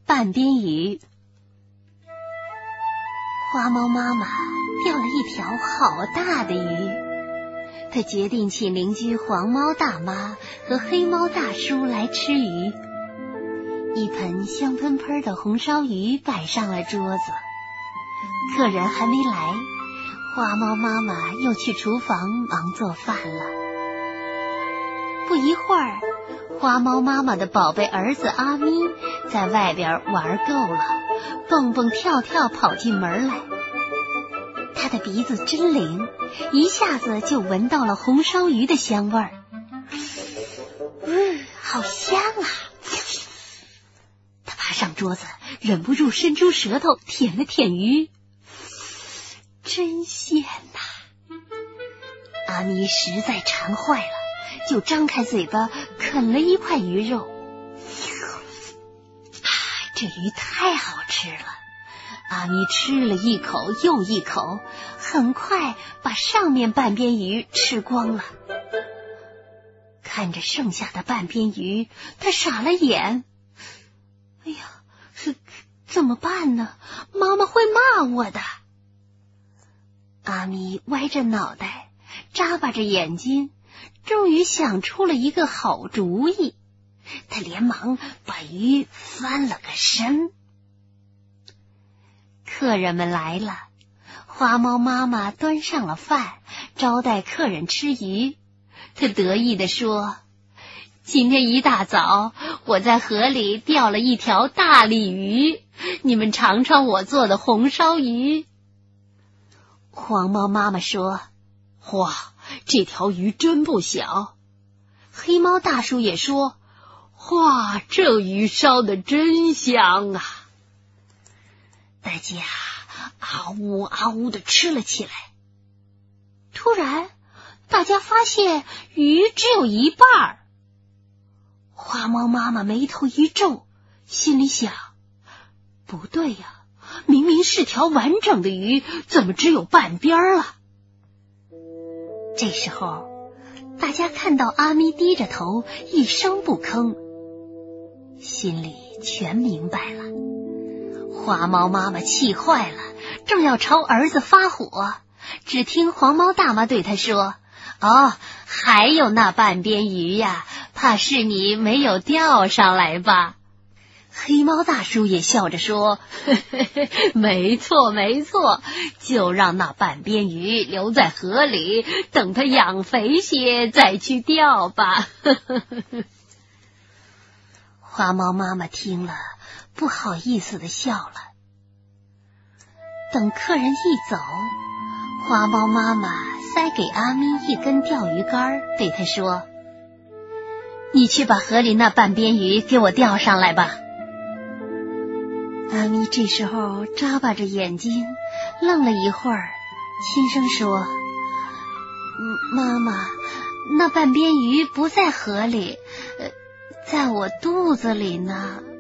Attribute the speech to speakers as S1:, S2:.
S1: 半边鱼。花猫妈妈钓了一条好大的鱼，她决定请邻居黄猫大妈和黑猫大叔来吃鱼。一盆香喷喷的红烧鱼摆上了桌子，客人还没来，花猫妈妈又去厨房忙做饭了。不一会儿，花猫妈妈的宝贝儿子阿咪在外边玩够了，蹦蹦跳跳跑进门来。他的鼻子真灵，一下子就闻到了红烧鱼的香味儿。好香啊！他爬上桌子，忍不住伸出舌头舔了舔鱼，真鲜呐！阿咪实在馋坏了，就张开嘴巴啃了一块鱼肉。这鱼太好吃了，阿咪吃了一口又一口，很快把上面半边鱼吃光了。看着剩下的半边鱼，他傻了眼。哎呀，怎么办呢？妈妈会骂我的。阿咪歪着脑袋，眨巴着眼睛，终于想出了一个好主意。他连忙把鱼翻了个身。客人们来了，花猫妈妈端上了饭，招待客人吃鱼。他得意地说：今天一大早，我在河里钓了一条大鲤鱼，你们尝尝我做的红烧鱼。黄猫妈妈说：哇，这条鱼真不小。黑猫大叔也说：哇，这鱼烧得真香啊！大家啊呜啊呜地吃了起来。突然，大家发现鱼只有一半。花猫妈妈眉头一皱，心里想：不对呀，明明是条完整的鱼，怎么只有半边了？这时候，大家看到阿咪低着头，一声不吭，心里全明白了。花猫妈妈气坏了，正要朝儿子发火，只听黄猫大妈对他说：哦，还有那半边鱼呀，怕是你没有钓上来吧？黑猫大叔也笑着说：没错没错，就让那半边鱼留在河里，等它养肥些再去钓吧。花猫妈妈听了，不好意思地笑了。等客人一走，花猫妈妈塞给阿咪一根钓鱼竿，对他说：你去把河里那半边鱼给我钓上来吧。阿咪这时候眨巴着眼睛，愣了一会儿，轻声说：妈妈，那半边鱼不在河里，在我肚子里呢。